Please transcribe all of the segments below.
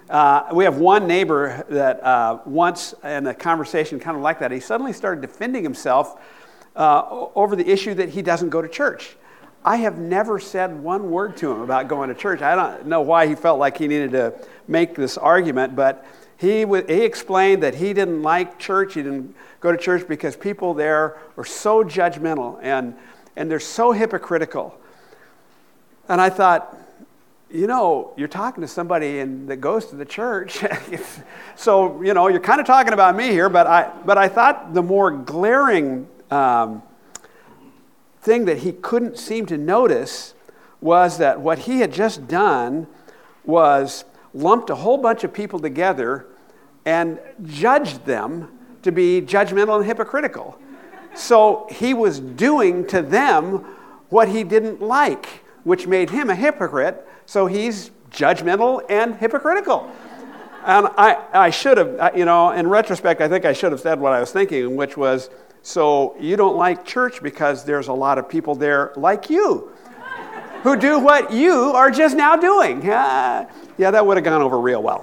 We have one neighbor that once in a conversation kind of like that, he suddenly started defending himself over the issue that he doesn't go to church. I have never said one word to him about going to church. I don't know why he felt like he needed to make this argument, but he explained that he didn't like church. He didn't go to church because people there were so judgmental and they're so hypocritical. And I thought, you're talking to somebody that goes to the church. So, you're kind of talking about me here, but I thought the more glaring thing that he couldn't seem to notice was that what he had just done was lumped a whole bunch of people together and judged them to be judgmental and hypocritical. So he was doing to them what he didn't like, which made him a hypocrite. So he's judgmental and hypocritical. And I should have, in retrospect, I think I should have said what I was thinking, which was, so you don't like church because there's a lot of people there like you who do what you are just now doing. Yeah, that would have gone over real well.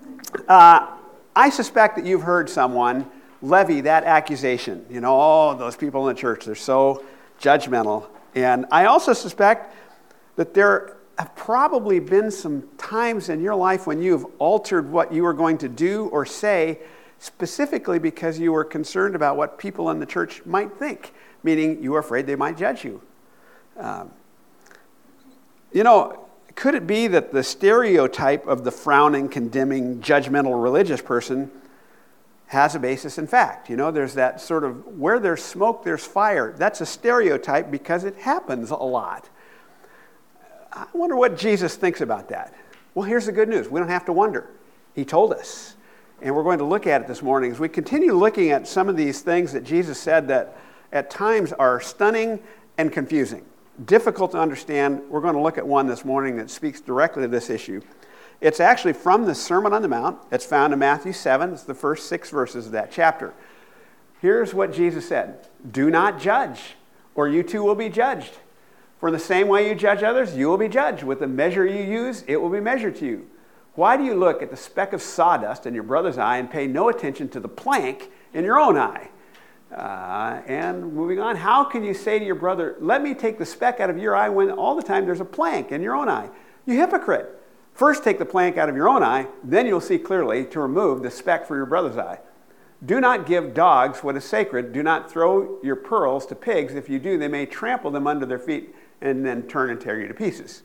I suspect that you've heard someone levy that accusation. Those people in the church, they're so judgmental. And I also suspect that there have probably been some times in your life when you've altered what you were going to do or say specifically because you were concerned about what people in the church might think, meaning you were afraid they might judge you. Could it be that the stereotype of the frowning, condemning, judgmental religious person has a basis in fact? There's that sort of, where there's smoke, there's fire. That's a stereotype because it happens a lot. I wonder what Jesus thinks about that. Well, here's the good news. We don't have to wonder. He told us. And we're going to look at it this morning as we continue looking at some of these things that Jesus said that at times are stunning and confusing, difficult to understand. We're going to look at one this morning that speaks directly to this issue. It's actually from the Sermon on the Mount. It's found in Matthew 7. It's the first 6 verses of that chapter. Here's what Jesus said. Do not judge, or you too will be judged. For in the same way you judge others, you will be judged. With the measure you use, it will be measured to you. Why do you look at the speck of sawdust in your brother's eye and pay no attention to the plank in your own eye? And moving on, how can you say to your brother, let me take the speck out of your eye when all the time there's a plank in your own eye? You hypocrite. First take the plank out of your own eye, then you'll see clearly to remove the speck from your brother's eye. Do not give dogs what is sacred. Do not throw your pearls to pigs. If you do, they may trample them under their feet and then turn and tear you to pieces.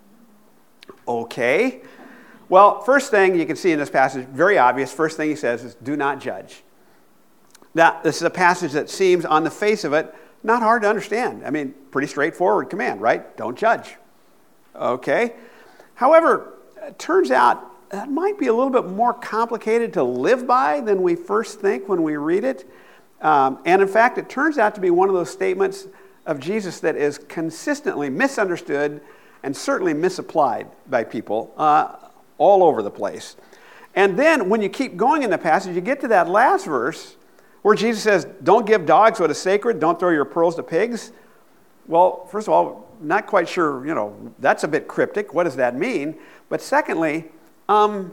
Okay. Well, first thing you can see in this passage, very obvious, first thing he says is do not judge. Now, this is a passage that seems on the face of it not hard to understand. I mean, pretty straightforward command, right? Don't judge. Okay. However, it turns out that might be a little bit more complicated to live by than we first think when we read it. And in fact, it turns out to be one of those statements of Jesus that is consistently misunderstood and certainly misapplied by people all over the place. And then when you keep going in the passage, you get to that last verse where Jesus says, don't give dogs what is sacred, don't throw your pearls to pigs. Well, first of all, not quite sure, that's a bit cryptic. What does that mean? But secondly, it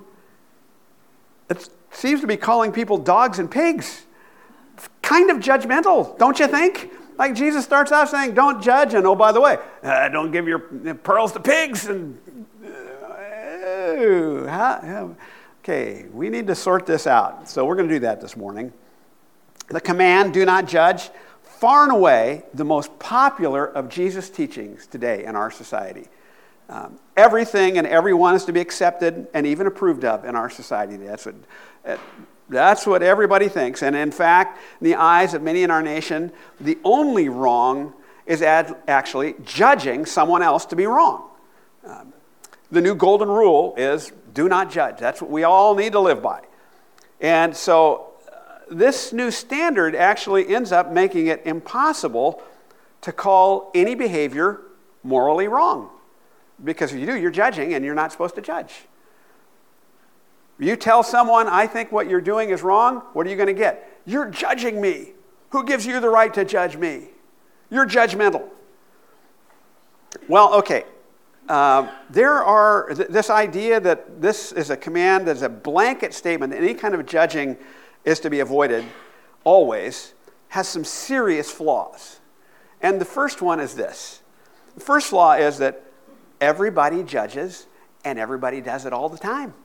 seems to be calling people dogs and pigs. It's kind of judgmental, don't you think? Like Jesus starts out saying, don't judge, and oh, by the way, don't give your pearls to pigs. And okay, we need to sort this out. So we're going to do that this morning. The command, do not judge, far and away the most popular of Jesus' teachings today in our society. Everything and everyone is to be accepted and even approved of in our society. That's what everybody thinks. And in fact, in the eyes of many in our nation, the only wrong is actually judging someone else to be wrong. The new golden rule is do not judge. That's what we all need to live by. And so this new standard actually ends up making it impossible to call any behavior morally wrong. Because if you do, you're judging, and you're not supposed to judge. You tell someone, I think what you're doing is wrong, what are you going to get? You're judging me. Who gives you the right to judge me? You're judgmental. Well, okay. This idea that this is a command, that's a blanket statement, that any kind of judging is to be avoided always, has some serious flaws. And the first one is this. The first flaw is that everybody judges and everybody does it all the time.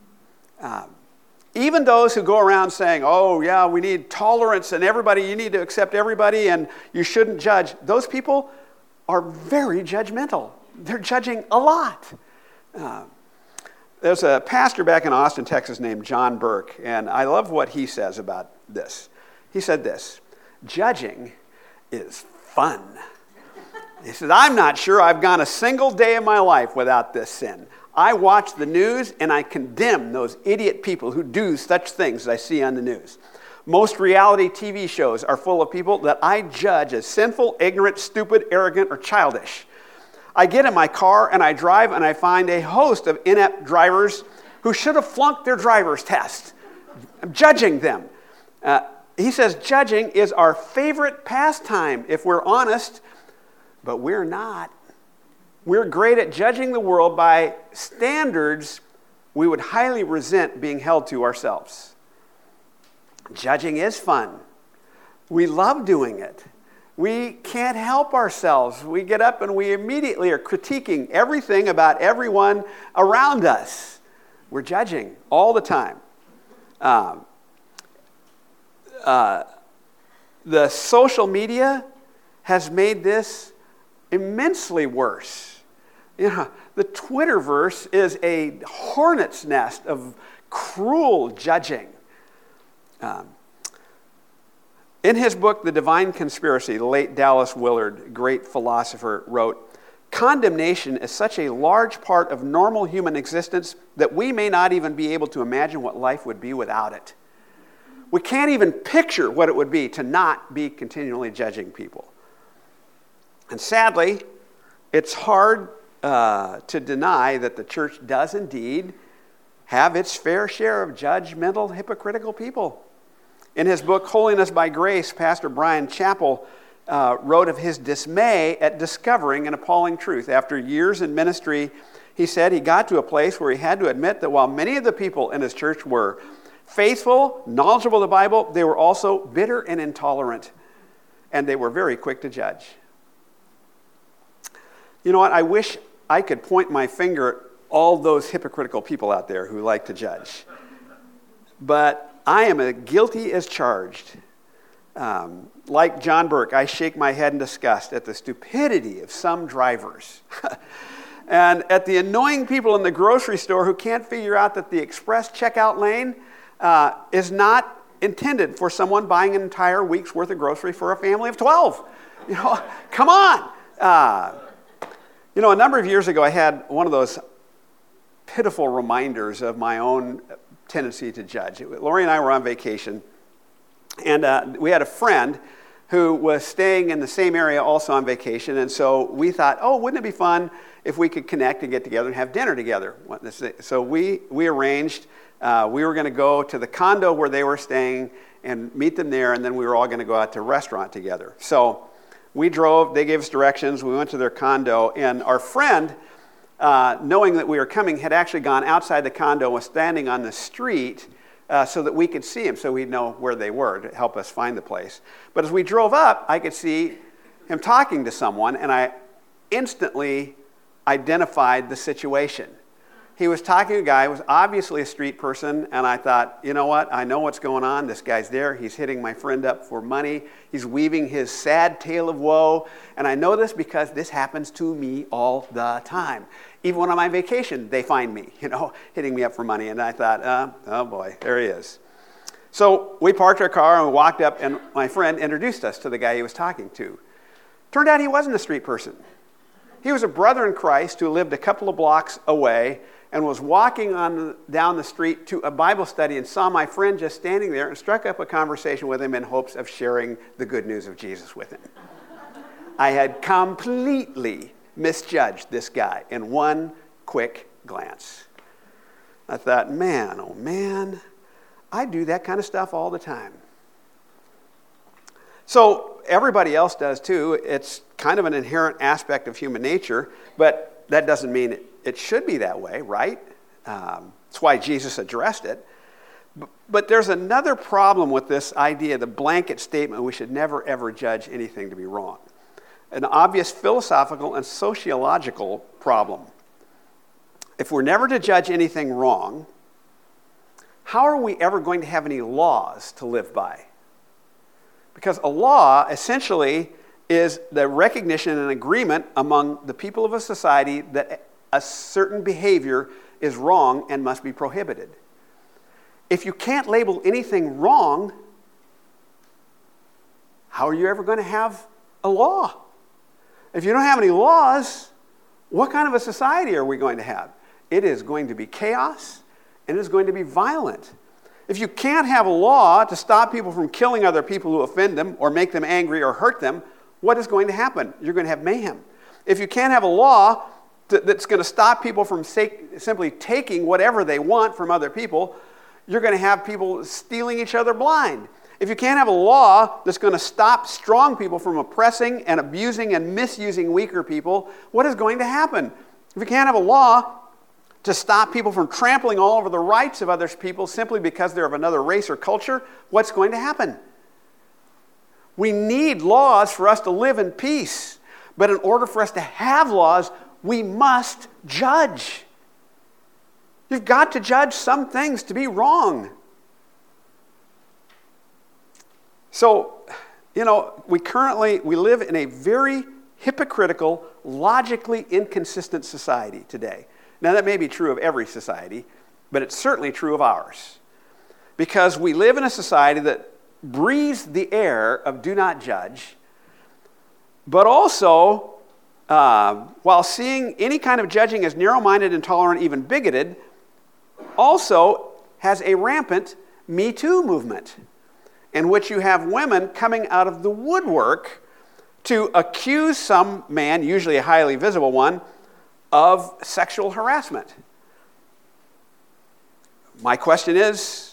Even those who go around saying, oh yeah, we need tolerance and everybody, you need to accept everybody and you shouldn't judge, those people are very judgmental. They're judging a lot. There's a pastor back in Austin, Texas named John Burke, and I love what he says about this. He said this: judging is fun. He said, I'm not sure I've gone a single day of my life without this sin. I watch the news and I condemn those idiot people who do such things as I see on the news. Most reality TV shows are full of people that I judge as sinful, ignorant, stupid, arrogant, or childish. I get in my car and I drive and I find a host of inept drivers who should have flunked their driver's test. I'm judging them. He says judging is our favorite pastime if we're honest, but we're not. We're great at judging the world by standards we would highly resent being held to ourselves. Judging is fun. We love doing it. We can't help ourselves. We get up and we immediately are critiquing everything about everyone around us. We're judging all the time. The social media has made this immensely worse. The Twitterverse is a hornet's nest of cruel judging. In his book, The Divine Conspiracy, the late Dallas Willard, great philosopher, wrote, condemnation is such a large part of normal human existence that we may not even be able to imagine what life would be without it. We can't even picture what it would be to not be continually judging people. And sadly, it's hard to deny that the church does indeed have its fair share of judgmental, hypocritical people. In his book, Holiness by Grace, Pastor Brian Chappell wrote of his dismay at discovering an appalling truth. After years in ministry, he said he got to a place where he had to admit that while many of the people in his church were faithful, knowledgeable of the Bible, they were also bitter and intolerant, and they were very quick to judge. You know what? I wish I could point my finger at all those hypocritical people out there who like to judge. But I am as guilty as charged. Like John Burke, I shake my head in disgust at the stupidity of some drivers. And at the annoying people in the grocery store who can't figure out that the express checkout lane is not intended for someone buying an entire week's worth of grocery for a family of 12. Come on. A number of years ago, I had one of those pitiful reminders of my own tendency to judge. Lori and I were on vacation, and we had a friend who was staying in the same area also on vacation, and so we thought, wouldn't it be fun if we could connect and get together and have dinner together? So we arranged, we were going to go to the condo where they were staying and meet them there, and then we were all going to go out to a restaurant together. So we drove, they gave us directions, we went to their condo, and our friend, knowing that we were coming, had actually gone outside the condo, was standing on the street so that we could see him, so we'd know where they were to help us find the place. But as we drove up, I could see him talking to someone, and I instantly identified the situation. He was talking to a guy who was obviously a street person, and I thought, you know what? I know what's going on. This guy's there. He's hitting my friend up for money. He's weaving his sad tale of woe. And I know this because this happens to me all the time. Even when I'm on vacation, they find me, hitting me up for money. And I thought, oh boy, there he is. So we parked our car and we walked up, and my friend introduced us to the guy he was talking to. Turned out he wasn't a street person. He was a brother in Christ who lived a couple of blocks away and was walking down the street to a Bible study and saw my friend just standing there and struck up a conversation with him in hopes of sharing the good news of Jesus with him. I had completely misjudged this guy in one quick glance. I thought, man, oh man, I do that kind of stuff all the time. So everybody else does too. It's kind of an inherent aspect of human nature, but that doesn't mean it should be that way, right? That's why Jesus addressed it. But there's another problem with this idea, the blanket statement, we should never ever judge anything to be wrong. An obvious philosophical and sociological problem. If we're never to judge anything wrong, how are we ever going to have any laws to live by? Because a law essentially is the recognition and agreement among the people of a society that a certain behavior is wrong and must be prohibited. If you can't label anything wrong, how are you ever going to have a law? If you don't have any laws, what kind of a society are we going to have? It is going to be chaos, and it is going to be violent. If you can't have a law to stop people from killing other people who offend them or make them angry or hurt them, what is going to happen? You're going to have mayhem. If you can't have a law that's going to stop people from simply taking whatever they want from other people, you're going to have people stealing each other blind. If you can't have a law that's going to stop strong people from oppressing and abusing and misusing weaker people, what is going to happen? If you can't have a law to stop people from trampling all over the rights of other people simply because they're of another race or culture, what's going to happen? We need laws for us to live in peace. But in order for us to have laws, we must judge. You've got to judge some things to be wrong. So, we live in a very hypocritical, logically inconsistent society today. Now, that may be true of every society, but it's certainly true of ours. Because we live in a society that breathes the air of do not judge, but also, while seeing any kind of judging as narrow-minded, intolerant, even bigoted, also has a rampant Me Too movement, in which you have women coming out of the woodwork to accuse some man, usually a highly visible one, of sexual harassment. My question is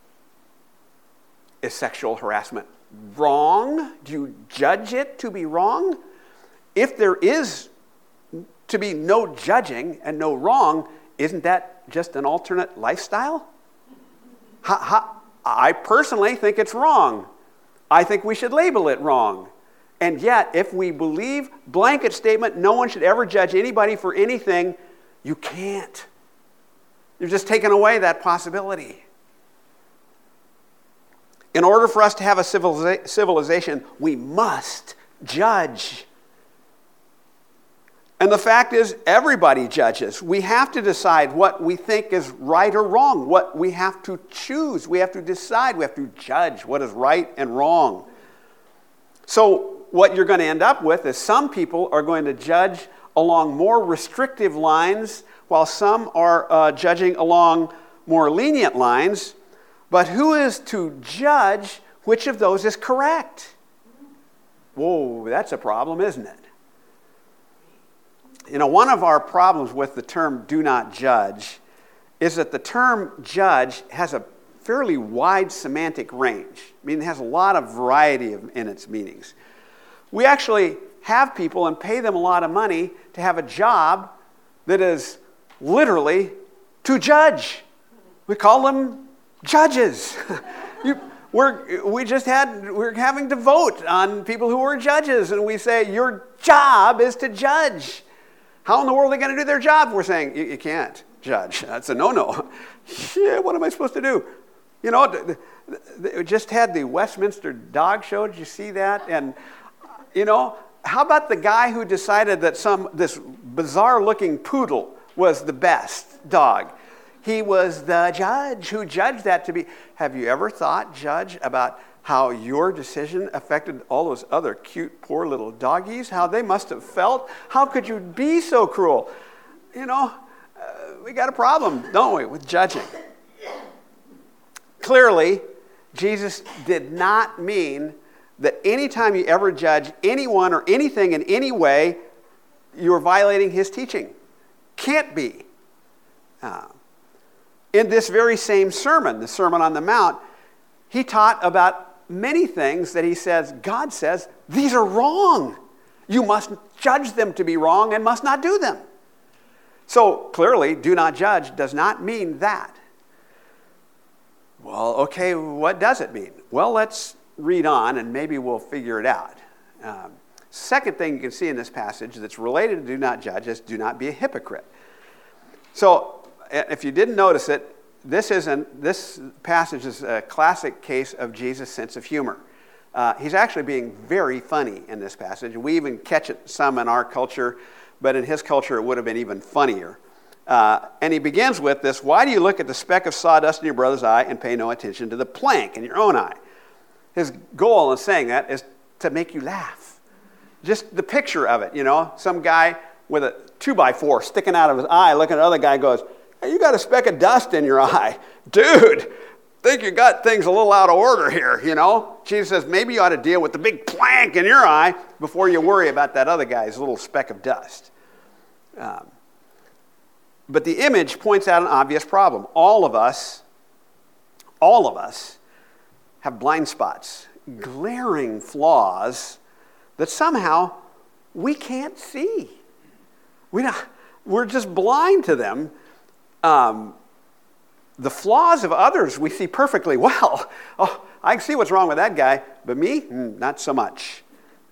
sexual harassment wrong? Do you judge it to be wrong? If there is to be no judging and no wrong, isn't that just an alternate lifestyle? I personally think it's wrong. I think we should label it wrong. And yet, if we believe blanket statement, no one should ever judge anybody for anything, you can't. You've just taken away that possibility. In order for us to have a civilization, we must judge. And the fact is, everybody judges. We have to decide what we think is right or wrong. What we have to choose. We have to decide. We have to judge what is right and wrong. So what you're going to end up with is some people are going to judge along more restrictive lines, while some are judging along more lenient lines. But who is to judge which of those is correct? Whoa, that's a problem, isn't it? One of our problems with the term do not judge is that the term judge has a fairly wide semantic range. It has a lot of variety in its meanings. We actually have people and pay them a lot of money to have a job that is literally to judge. We call them judges. We're having to vote on people who are judges, and we say, your job is to judge. How in the world are they going to do their job? We're saying, you can't judge. That's a no-no. Yeah, what am I supposed to do? They just had the Westminster Dog Show. Did you see that? And, how about the guy who decided that this bizarre-looking poodle was the best dog? He was the judge who judged that to be. Have you ever thought, Judge, about how your decision affected all those other cute, poor little doggies? How they must have felt? How could you be so cruel? We got a problem, don't we, with judging? Clearly, Jesus did not mean that anytime you ever judge anyone or anything in any way, you're violating his teaching. Can't be. In this very same sermon, the Sermon on the Mount, he taught about many things that he says, God says, these are wrong. You must judge them to be wrong and must not do them. So clearly, do not judge does not mean that. Well, okay, what does it mean? Well, let's read on and maybe we'll figure it out. Second thing you can see in this passage that's related to do not judge is do not be a hypocrite. So if you didn't notice it, this passage is a classic case of Jesus' sense of humor. He's actually being very funny in this passage. We even catch it some in our culture, but in his culture it would have been even funnier. And he begins with this: why do you look at the speck of sawdust in your brother's eye and pay no attention to the plank in your own eye? His goal in saying that is to make you laugh. Just the picture of it, some guy with a 2x4 sticking out of his eye looking at the other guy goes, hey, you got a speck of dust in your eye. Dude, think you got things a little out of order here, Jesus says maybe you ought to deal with the big plank in your eye before you worry about that other guy's little speck of dust. But the image points out an obvious problem. All of us have blind spots, glaring flaws that somehow we can't see. We're just blind to them. The flaws of others we see perfectly well. Oh, I can see what's wrong with that guy, but me, not so much.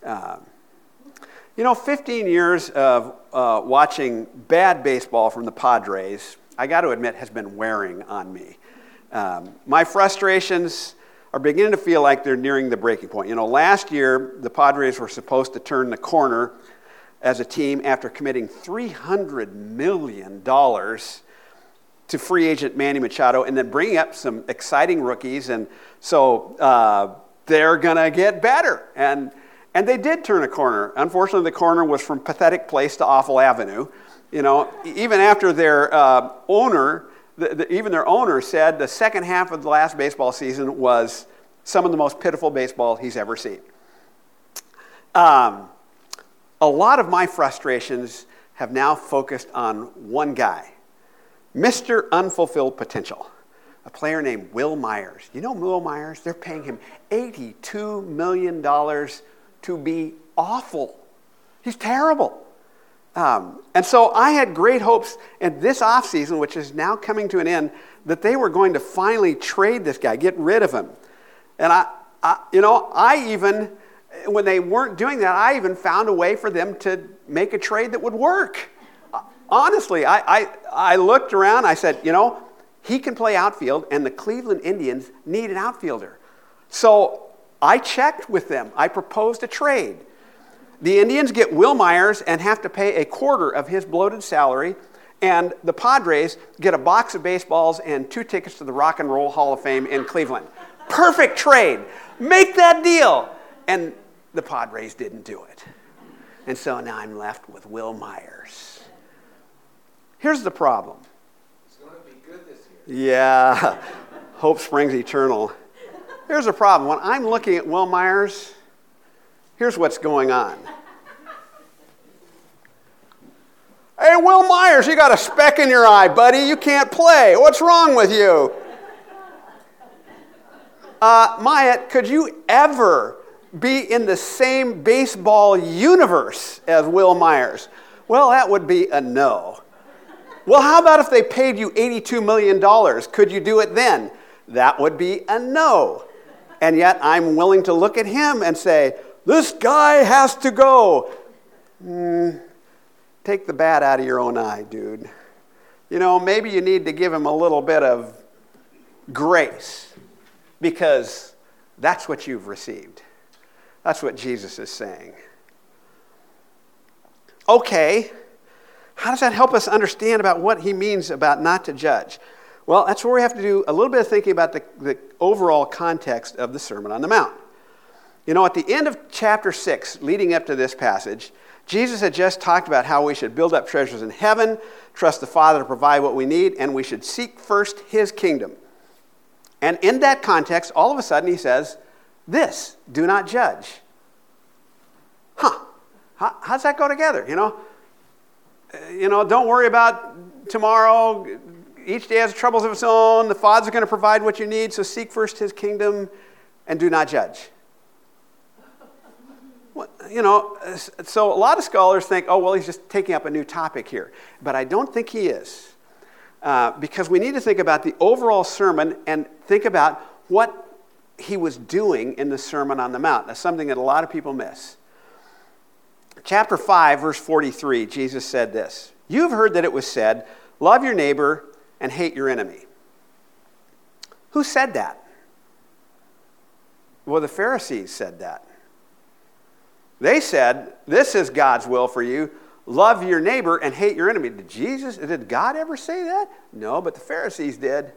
15 years of watching bad baseball from the Padres, I got to admit, has been wearing on me. My frustrations are beginning to feel like they're nearing the breaking point. Last year, the Padres were supposed to turn the corner as a team after committing $300 million to free agent Manny Machado and then bringing up some exciting rookies. And so they're going to get better. And they did turn a corner. Unfortunately, the corner was from pathetic place to awful avenue. Even after their owner, even their owner said the second half of the last baseball season was some of the most pitiful baseball he's ever seen. A lot of my frustrations have now focused on one guy, Mr. Unfulfilled Potential, a player named Wil Myers. You know Wil Myers? They're paying him $82 million to be awful. He's terrible. And so I had great hopes in this offseason, which is now coming to an end, that they were going to finally trade this guy, get rid of him. And I even, when they weren't doing that, I even found a way for them to make a trade that would work. Honestly, I looked around, I said, he can play outfield, and the Cleveland Indians need an outfielder. So I checked with them. I proposed a trade. The Indians get Wil Myers and have to pay a quarter of his bloated salary, and the Padres get a box of baseballs and 2 tickets to the Rock and Roll Hall of Fame in Cleveland. Perfect trade. Make that deal. And the Padres didn't do it. And so now I'm left with Wil Myers. Here's the problem. It's going to be good this year. Yeah. Hope springs eternal. Here's the problem. When I'm looking at Wil Myers, here's what's going on. Hey, Wil Myers, you got a speck in your eye, buddy. You can't play. What's wrong with you? Myatt, could you ever be in the same baseball universe as Wil Myers? Well, that would be a no. Well, how about if they paid you $82 million? Could you do it then? That would be a no. And yet I'm willing to look at him and say, this guy has to go. Take the bat out of your own eye, dude. Maybe you need to give him a little bit of grace because that's what you've received. That's what Jesus is saying. Okay, how does that help us understand about what he means about not to judge? Well, that's where we have to do a little bit of thinking about the overall context of the Sermon on the Mount. At the end of chapter 6, leading up to this passage, Jesus had just talked about how we should build up treasures in heaven, trust the Father to provide what we need, and we should seek first his kingdom. And in that context, all of a sudden he says, this, do not judge. How's that go together? Don't worry about tomorrow. Each day has troubles of its own. The Father's going to provide what you need, so seek first his kingdom and do not judge. So a lot of scholars think, oh, well, he's just taking up a new topic here. But I don't think he is. Because we need to think about the overall sermon and think about what he was doing in the Sermon on the Mount. That's something that a lot of people miss. Chapter 5, verse 43, Jesus said this, "You've heard that it was said, 'Love your neighbor and hate your enemy.'" Who said that? Well, the Pharisees said that. They said, "This is God's will for you. Love your neighbor and hate your enemy." Did God ever say that? No, but the Pharisees did.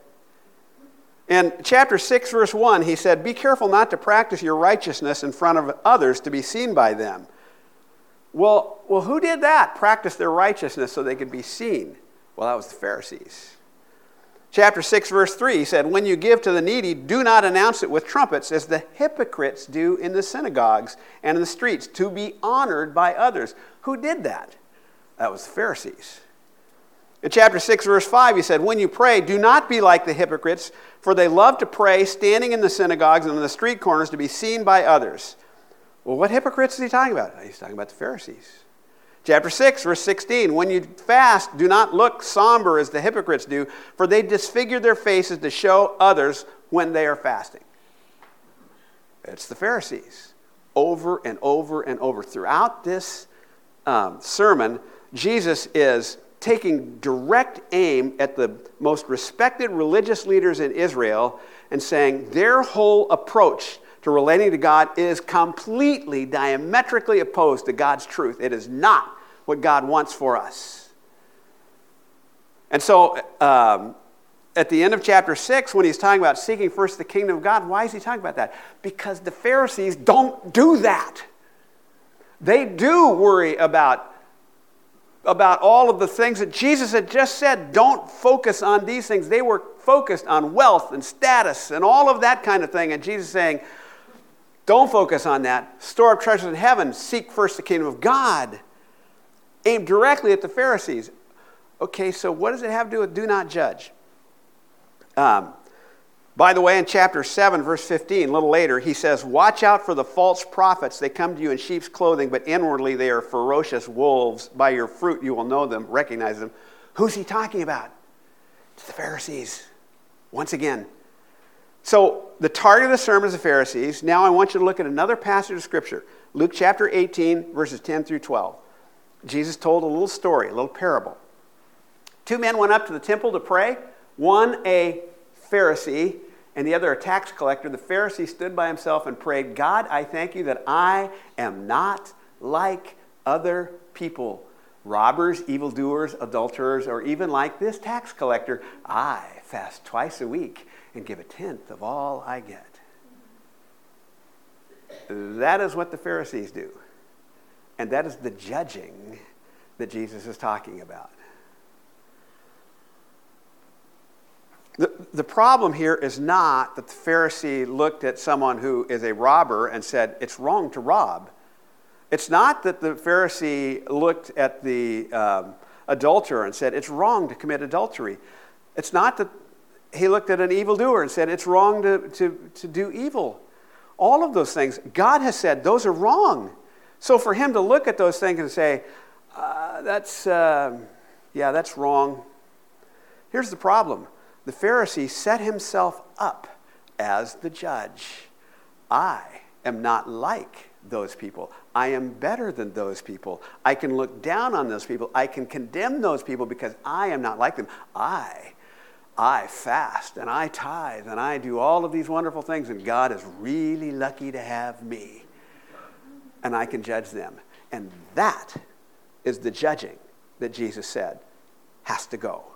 In chapter 6, verse 1, he said, "Be careful not to practice your righteousness in front of others to be seen by them." Well, who did that? Practice their righteousness so they could be seen. Well, that was the Pharisees. Chapter 6, verse 3, he said, "When you give to the needy, do not announce it with trumpets, as the hypocrites do in the synagogues and in the streets, to be honored by others." Who did that? That was the Pharisees. In chapter 6, verse 5, he said, "When you pray, do not be like the hypocrites, for they love to pray standing in the synagogues and in the street corners to be seen by others." Well, what hypocrites is he talking about? He's talking about the Pharisees. Chapter 6, verse 16, "When you fast, do not look somber as the hypocrites do, for they disfigure their faces to show others when they are fasting." It's the Pharisees. Over and over and over. Throughout this sermon, Jesus is taking direct aim at the most respected religious leaders in Israel and saying their whole approach to relating to God is completely diametrically opposed to God's truth. It is not what God wants for us. And so at the end of chapter 6, when he's talking about seeking first the kingdom of God, why is he talking about that? Because the Pharisees don't do that. They do worry about all of the things that Jesus had just said. Don't focus on these things. They were focused on wealth and status and all of that kind of thing. And Jesus is saying, don't focus on that. Store up treasures in heaven. Seek first the kingdom of God. Aimed directly at the Pharisees. Okay, so what does it have to do with do not judge? By the way, in chapter 7, verse 15, a little later, he says, "Watch out for the false prophets. They come to you in sheep's clothing, but inwardly they are ferocious wolves. By your fruit you will know them, recognize them." Who's he talking about? It's the Pharisees. Once again. So the target of the sermon is the Pharisees. Now I want you to look at another passage of Scripture. Luke chapter 18, verses 10 through 12. Jesus told a little story, a little parable. 2 men went up to the temple to pray. One a Pharisee and the other a tax collector. The Pharisee stood by himself and prayed, "God, I thank you that I am not like other people, robbers, evildoers, adulterers, or even like this tax collector. I fast twice a week and give a tenth of all I get." That is what the Pharisees do. And that is the judging that Jesus is talking about. The problem here is not that the Pharisee looked at someone who is a robber and said, it's wrong to rob. It's not that the Pharisee looked at the adulterer and said, it's wrong to commit adultery. It's not that he looked at an evildoer and said, it's wrong to do evil. All of those things, God has said, those are wrong. So for him to look at those things and say, that's wrong. Here's the problem. The Pharisee set himself up as the judge. I am not like those people. I am better than those people. I can look down on those people. I can condemn those people because I am not like them. I fast and I tithe and I do all of these wonderful things, and God is really lucky to have me. And I can judge them. And that is the judging that Jesus said has to go.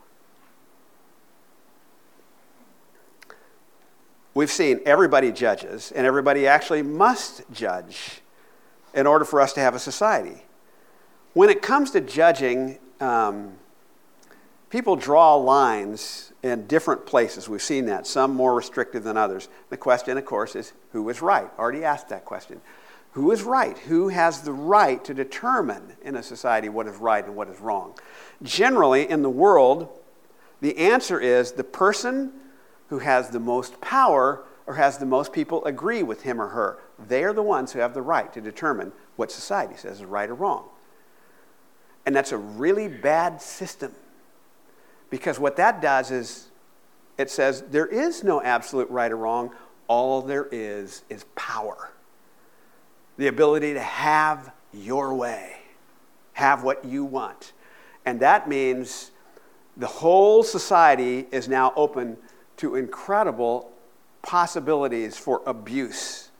We've seen everybody judges, and everybody actually must judge in order for us to have a society. When it comes to judging, people draw lines in different places. We've seen that, some more restrictive than others. The question, of course, is who is right? Already asked that question. Who is right? Who has the right to determine in a society what is right and what is wrong? Generally, in the world, the answer is the person who has the most power or has the most people agree with him or her. They are the ones who have the right to determine what society says is right or wrong. And that's a really bad system, because what that does is it says there is no absolute right or wrong. All there is power. The ability to have your way, have what you want. And that means the whole society is now open to incredible possibilities for abuse.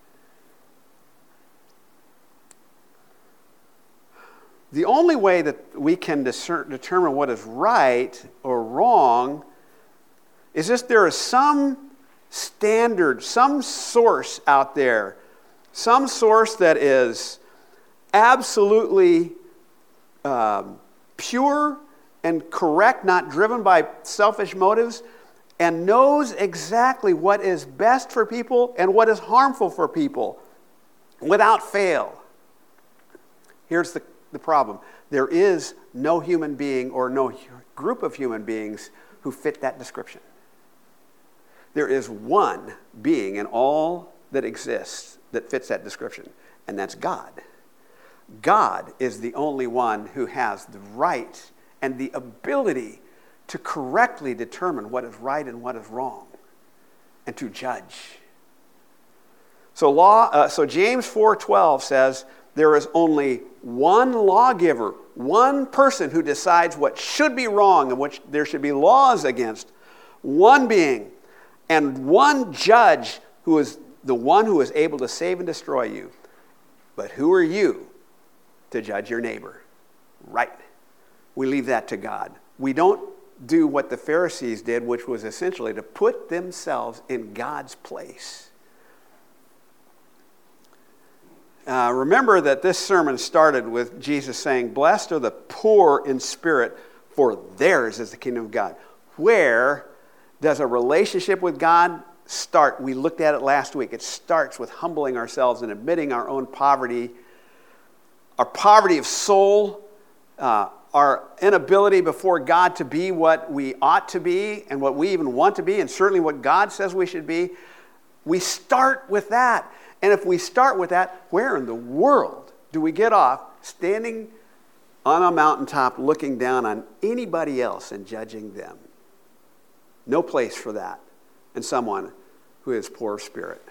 The only way that we can determine what is right or wrong is if there is some standard, some source out there, some source that is absolutely pure and correct, not driven by selfish motives, and knows exactly what is best for people and what is harmful for people without fail. Here's the problem. There is no human being or no group of human beings who fit that description. There is one being in all that exists that fits that description, and that's God. God is the only one who has the right and the ability to correctly determine what is right and what is wrong, and to judge. So James 4:12 says there is only one lawgiver, one person who decides what should be wrong and what there should be laws against, one being, and one judge who is the one who is able to save and destroy you. But who are you to judge your neighbor? Right. We leave that to God. We don't do what the Pharisees did, which was essentially to put themselves in God's place. Remember that this sermon started with Jesus saying, "Blessed are the poor in spirit, for theirs is the kingdom of God." Where does a relationship with God start? We looked at it last week. It starts with humbling ourselves and admitting our own poverty, our poverty of soul, our inability before God to be what we ought to be and what we even want to be, and certainly what God says we should be. We start with that. And if we start with that, where in the world do we get off standing on a mountaintop looking down on anybody else and judging them? No place for that in someone who is poor of spirit.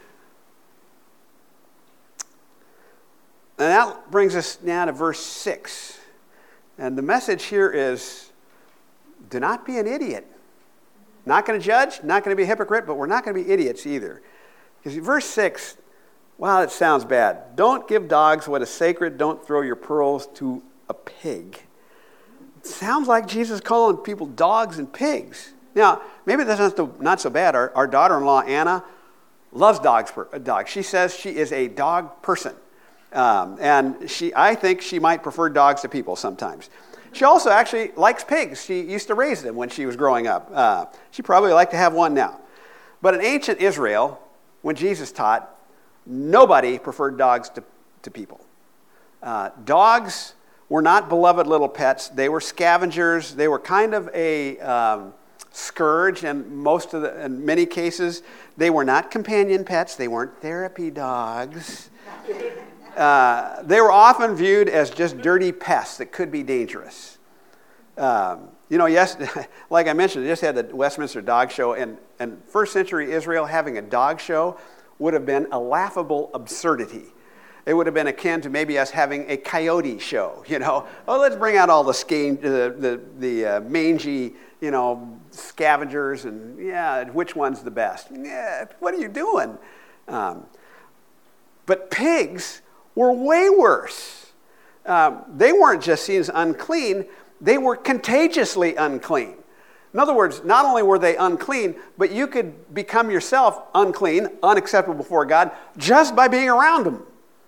And that brings us now to verse 6. And the message here is, do not be an idiot. Not going to judge, not going to be a hypocrite, but we're not going to be idiots either. Because verse 6, wow, it sounds bad. Don't give dogs what is sacred. Don't throw your pearls to a pig. It sounds like Jesus calling people dogs and pigs. Now, maybe that's not so bad. Our daughter-in-law, Anna, loves dogs. She says she is a dog person. And I think she might prefer dogs to people sometimes. She also actually likes pigs. She used to raise them when she was growing up. She probably like to have one now. But in ancient Israel, when Jesus taught, nobody preferred dogs to people. Dogs were not beloved little pets. They were scavengers. They were kind of a scourge, and in many cases, they were not companion pets. They weren't therapy dogs. They were often viewed as just dirty pests that could be dangerous. Yes, like I mentioned, they just had the Westminster Dog Show, and first century Israel having a dog show would have been a laughable absurdity. It would have been akin to maybe us having a coyote show, let's bring out all the mangy, scavengers, and which one's the best? Yeah, what are you doing? But pigs were way worse. They weren't just seen as unclean, they were contagiously unclean. In other words, not only were they unclean, but you could become yourself unclean, unacceptable before God, just by being around them.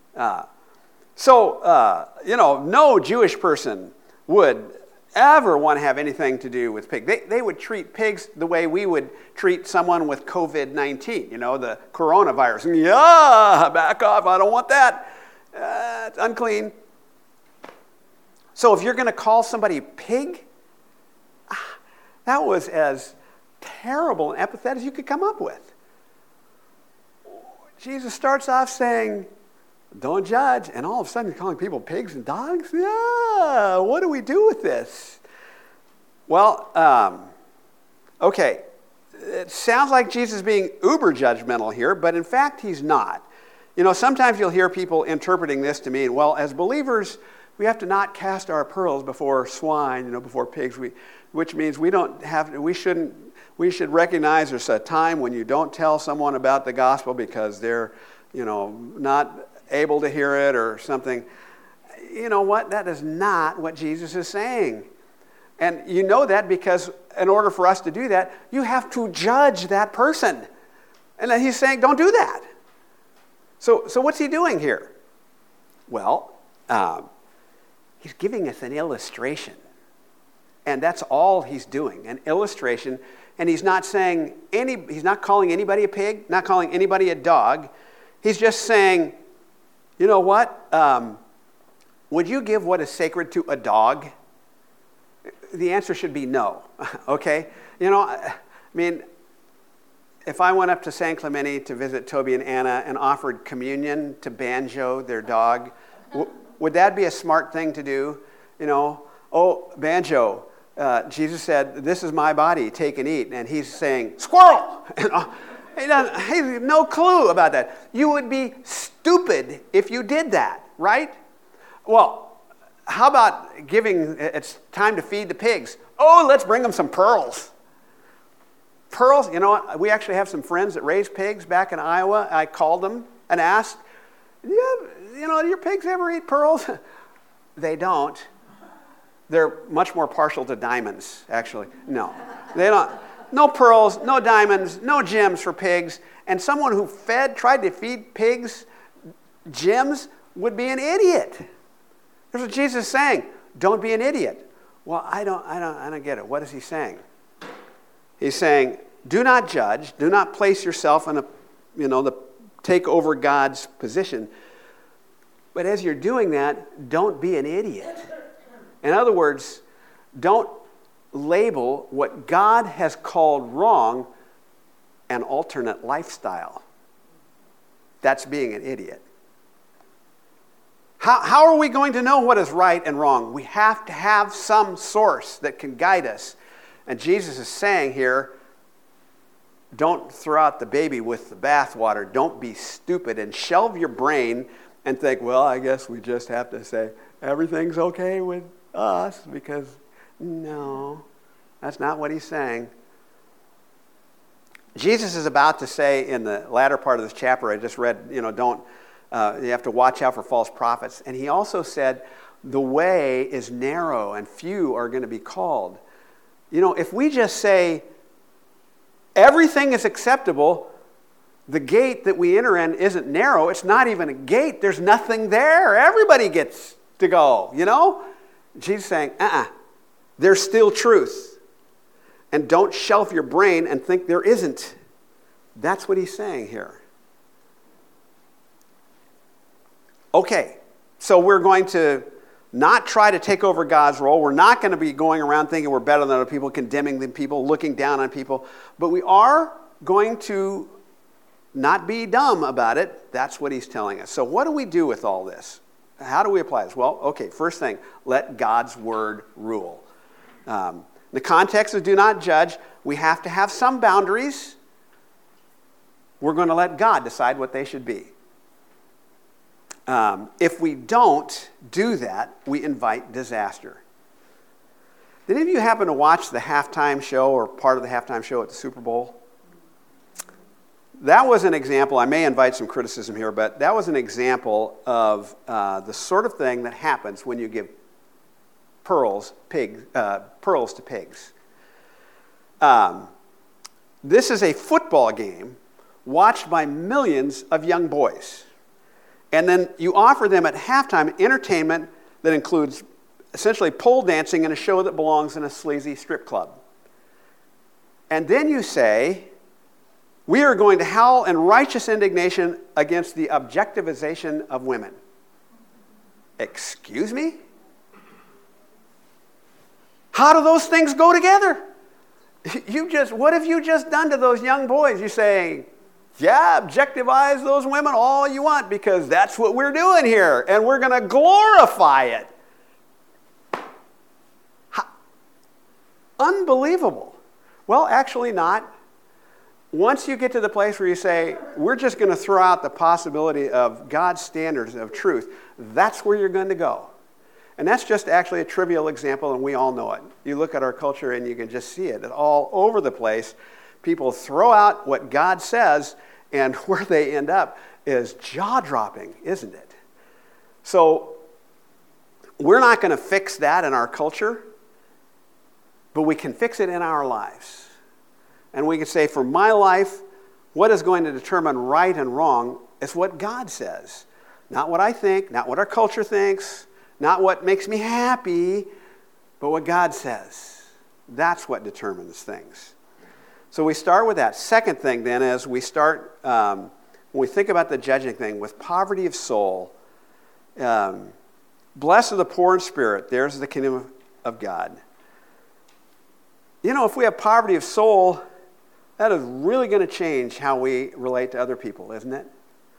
No Jewish person would ever want to have anything to do with pigs. They would treat pigs the way we would treat someone with COVID-19, the coronavirus. Yeah, back off, I don't want that. It's unclean. So if you're going to call somebody a pig, that was as terrible an epithet as you could come up with. Jesus starts off saying, don't judge, and all of a sudden he's calling people pigs and dogs? Yeah, what do we do with this? Well, okay, it sounds like Jesus is being uber judgmental here, but in fact he's not. You know, sometimes you'll hear people interpreting this to mean, well, as believers, we have to not cast our pearls before swine, before pigs, which means we should recognize there's a time when you don't tell someone about the gospel because they're, not able to hear it or something. You know what? That is not what Jesus is saying. And you know that because in order for us to do that, you have to judge that person. And then he's saying, don't do that. So what's he doing here? Well, he's giving us an illustration. And that's all he's doing, an illustration. And he's not calling anybody a pig, not calling anybody a dog. He's just saying, you know what? Would you give what is sacred to a dog? The answer should be no, okay? If I went up to San Clemente to visit Toby and Anna and offered communion to Banjo, their dog, would that be a smart thing to do? Oh, Banjo, Jesus said, this is my body, take and eat. And he's saying, squirrel! He has no clue about that. You would be stupid if you did that, right? Well, how about it's time to feed the pigs? Oh, let's bring them some pearls. Pearls, we actually have some friends that raise pigs back in Iowa. I called them and asked, do your pigs ever eat pearls? They don't. They're much more partial to diamonds, actually. No, they don't. No pearls, no diamonds, no gems for pigs. And someone who tried to feed pigs gems would be an idiot. That's what Jesus is saying. Don't be an idiot. Well, I don't get it. What is he saying? He's saying, do not judge. Do not place yourself in take over God's position. But as you're doing that, don't be an idiot. In other words, don't label what God has called wrong an alternate lifestyle. That's being an idiot. How are we going to know what is right and wrong? We have to have some source that can guide us. And Jesus is saying here, don't throw out the baby with the bathwater. Don't be stupid and shelve your brain and think, well, I guess we just have to say everything's okay with us, because no, that's not what he's saying. Jesus is about to say in the latter part of this chapter I just read, you have to watch out for false prophets. And he also said, the way is narrow and few are going to be called. If we just say everything is acceptable, the gate that we enter in isn't narrow. It's not even a gate. There's nothing there. Everybody gets to go, Jesus is saying, there's still truth. And don't shelf your brain and think there isn't. That's what he's saying here. Okay, so we're going to not try to take over God's role. We're not going to be going around thinking we're better than other people, condemning them people, looking down on people. But we are going to not be dumb about it. That's what he's telling us. So what do we do with all this? How do we apply this? Well, okay, first thing, let God's word rule. The context of do not judge, we have to have some boundaries. We're going to let God decide what they should be. If we don't do that, we invite disaster. Did any of you happen to watch the halftime show or part of the halftime show at the Super Bowl? That was an example. I may invite some criticism here, but that was an example of the sort of thing that happens when you give pearls to pigs. This is a football game watched by millions of young boys. And then you offer them at halftime entertainment that includes essentially pole dancing in a show that belongs in a sleazy strip club. And then you say, we are going to howl in righteous indignation against the objectivization of women. Excuse me? How do those things go together? What have you just done to those young boys? You say, Yeah, objectivize those women all you want because that's what we're doing here, and we're going to glorify it. Unbelievable. Well, actually not. Once you get to the place where you say, we're just going to throw out the possibility of God's standards of truth, that's where you're going to go. And that's just actually a trivial example, and we all know it. You look at our culture and you can just see it all over the place. People throw out what God says, and where they end up is jaw-dropping, isn't it? So we're not going to fix that in our culture, but we can fix it in our lives. And we can say, for my life, what is going to determine right and wrong is what God says. Not what I think, not what our culture thinks, not what makes me happy, but what God says. That's what determines things. So we start with that. Second thing then is we start, when we think about the judging thing, with poverty of soul. Blessed are the poor in spirit. There's the kingdom of God. You know, if we have poverty of soul, that is really going to change how we relate to other people, isn't it?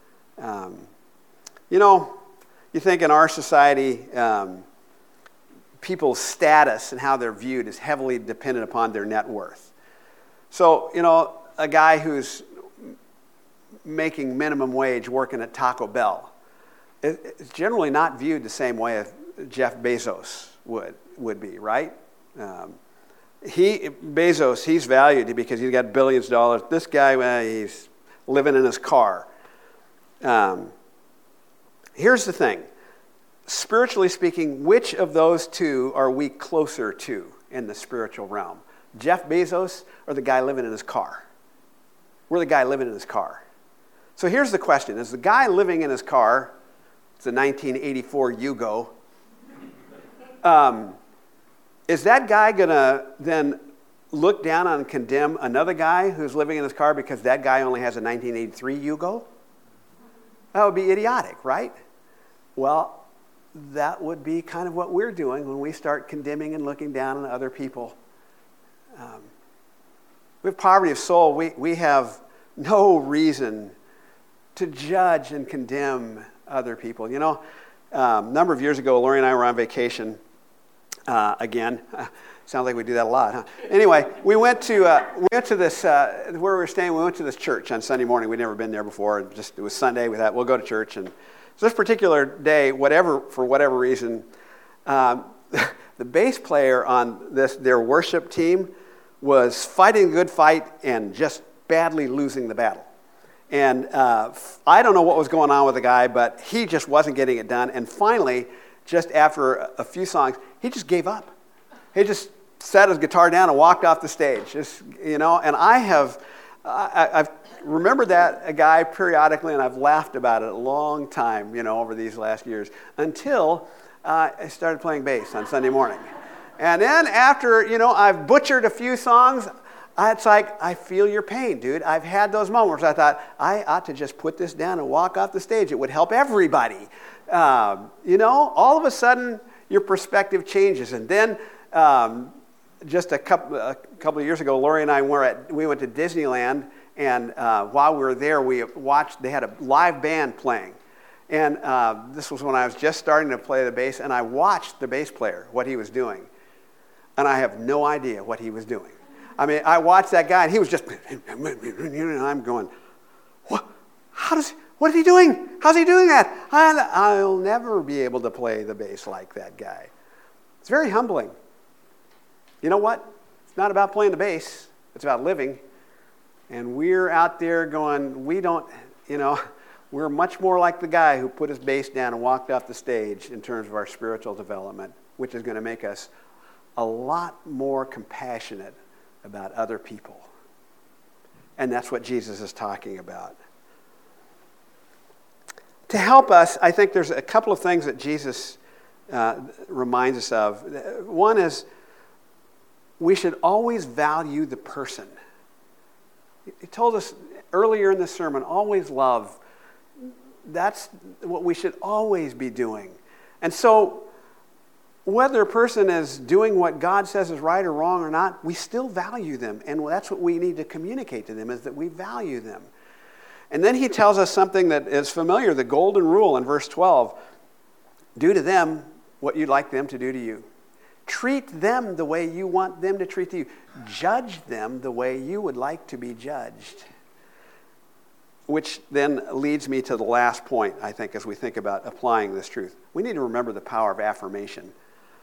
You know, you think in our society, people's status and how they're viewed is heavily dependent upon their net worth. So, you know, a guy who's making minimum wage working at Taco Bell is generally not viewed the same way as Jeff Bezos would be, right? Bezos, he's valued because he's got billions of dollars. This guy, he's living in his car. Here's the thing. Spiritually speaking, which of those two are we closer to in the spiritual realm? Jeff Bezos or the guy living in his car? We're the guy living in his car. So here's the question. Is the guy living in his car, it's a 1984 Yugo, is that guy going to then look down and condemn another guy who's living in his car because that guy only has a 1983 Yugo? That would be idiotic, right? Well, that would be kind of what we're doing when we start condemning and looking down on other people. With poverty of soul, we have no reason to judge and condemn other people. You know, a number of years ago, Lori and I were on vacation again. Sounds like we do that a lot, huh? Anyway, we went to this, where we were staying, we went to this church on Sunday morning. We'd never been there before. It was Sunday. We thought, we'll go to church. And so this particular day, for whatever reason, the bass player on their worship team was fighting a good fight and just badly losing the battle. And I don't know what was going on with the guy, but he just wasn't getting it done. And finally, just after a few songs, he just gave up. He just set his guitar down and walked off the stage. Just, you know, and I've remembered that guy periodically, and I've laughed about it a long time, you know, over these last years, until I started playing bass on Sunday morning. And then after, you know, I've butchered a few songs, it's like, I feel your pain, dude. I've had those moments. I thought, I ought to just put this down and walk off the stage. It would help everybody. You know, all of a sudden, your perspective changes. And then just a couple of years ago, Lori and I we went to Disneyland, and while we were there, they had a live band playing. And this was when I was just starting to play the bass, and I watched the bass player, what he was doing. And I have no idea what he was doing. I mean, I watched that guy, and he was just, and I'm going, what is he doing? How's he doing that? I'll never be able to play the bass like that guy. It's very humbling. You know what? It's not about playing the bass. It's about living. And we're out there going, we're much more like the guy who put his bass down and walked off the stage in terms of our spiritual development, which is going to make us a lot more compassionate about other people. And that's what Jesus is talking about. To help us, I think there's a couple of things that Jesus reminds us of. One is we should always value the person. He told us earlier in the sermon, always love. That's what we should always be doing. And so whether a person is doing what God says is right or wrong or not, we still value them. And that's what we need to communicate to them, is that we value them. And then he tells us something that is familiar, the golden rule in verse 12. Do to them what you'd like them to do to you. Treat them the way you want them to treat you. Judge them the way you would like to be judged. Which then leads me to the last point, I think, as we think about applying this truth. We need to remember the power of affirmation.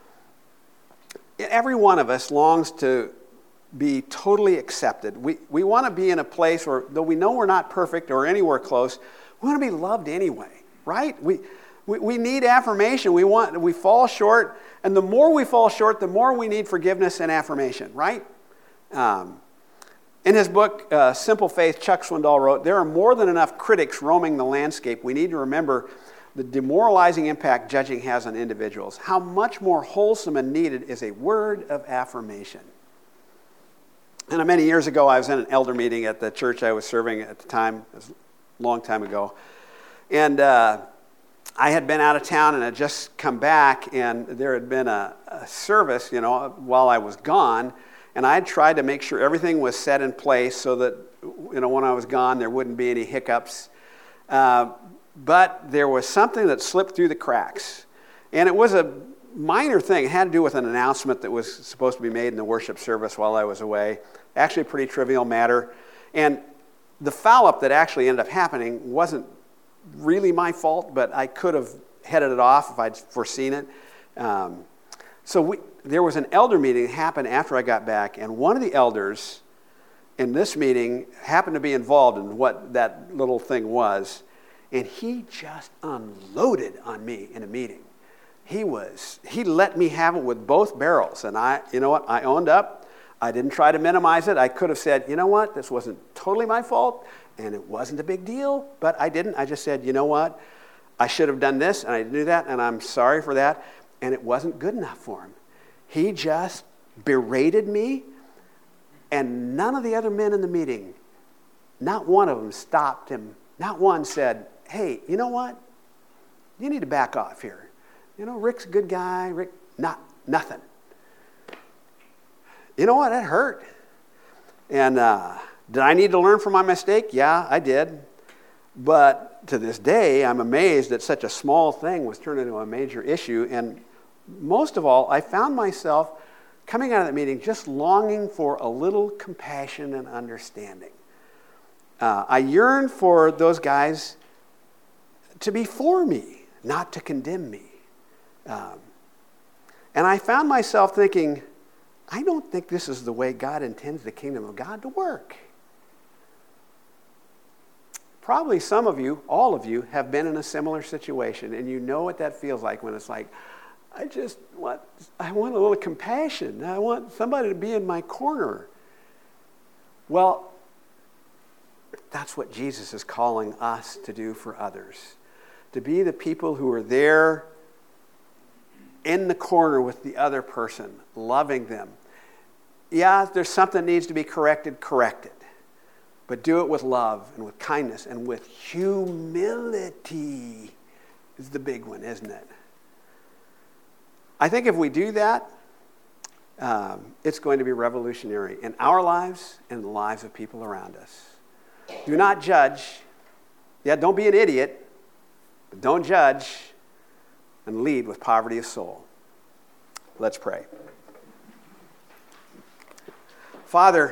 Every one of us longs to be totally accepted. We want to be in a place where, though we know we're not perfect or anywhere close, we want to be loved anyway, right? We need affirmation. We fall short, and the more we fall short, the more we need forgiveness and affirmation, right? In his book, Simple Faith, Chuck Swindoll wrote, there are more than enough critics roaming the landscape. We need to remember the demoralizing impact judging has on individuals. How much more wholesome and needed is a word of affirmation. And many years ago, I was in an elder meeting at the church I was serving at the time. It was a long time ago. And I had been out of town and had just come back, and there had been a service, while I was gone. And I had tried to make sure everything was set in place so that, when I was gone, there wouldn't be any hiccups. But there was something that slipped through the cracks. And it was a minor thing. It had to do with an announcement that was supposed to be made in the worship service while I was away. Actually a pretty trivial matter. And the foul-up that actually ended up happening wasn't really my fault, but I could have headed it off if I'd foreseen it. There was an elder meeting that happened after I got back, and one of the elders in this meeting happened to be involved in what that little thing was, and he just unloaded on me in a meeting. He let me have it with both barrels, and I owned up. I didn't try to minimize it. I could have said, this wasn't totally my fault, and it wasn't a big deal, but I didn't. I just said, I should have done this, and I didn't do that, and I'm sorry for that, and it wasn't good enough for him. He just berated me, and none of the other men in the meeting, not one of them stopped him. Not one said, hey, you know what? You need to back off here. Rick's a good guy. Nothing. You know what? It hurt. And did I need to learn from my mistake? Yeah, I did. But to this day, I'm amazed that such a small thing was turned into a major issue. And most of all, I found myself coming out of that meeting just longing for a little compassion and understanding. I yearned for those guys to be for me, not to condemn me. And I found myself thinking, I don't think this is the way God intends the kingdom of God to work. Probably some of you, all of you, have been in a similar situation, and you know what that feels like when it's like, I want a little compassion. I want somebody to be in my corner. Well, that's what Jesus is calling us to do for others. To be the people who are there in the corner with the other person, loving them. Yeah, if there's something that needs to be corrected, correct it. But do it with love and with kindness and with humility is the big one, isn't it? I think if we do that, it's going to be revolutionary in our lives and in the lives of people around us. Do not judge. Yeah, don't be an idiot, but don't judge, and lead with poverty of soul. Let's pray. Father,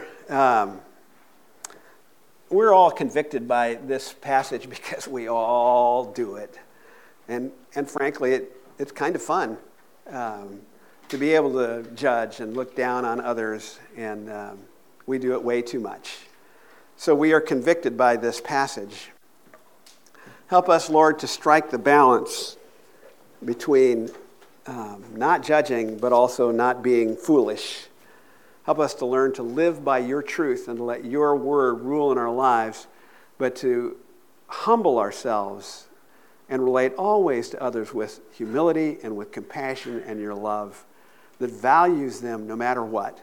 we're all convicted by this passage because we all do it. And frankly, it's kind of fun to be able to judge and look down on others, and we do it way too much. So we are convicted by this passage. Help us, Lord, to strike the balance between not judging but also not being foolish. Help us to learn to live by your truth and to let your word rule in our lives, but to humble ourselves and relate always to others with humility and with compassion and your love that values them no matter what.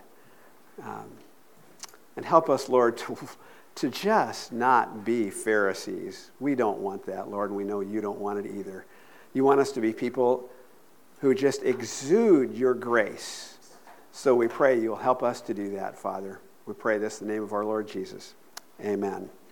And help us, Lord, to just not be Pharisees. We don't want that, Lord, and we know you don't want it either. You want us to be people who just exude your grace. So we pray you'll help us to do that, Father. We pray this in the name of our Lord Jesus. Amen.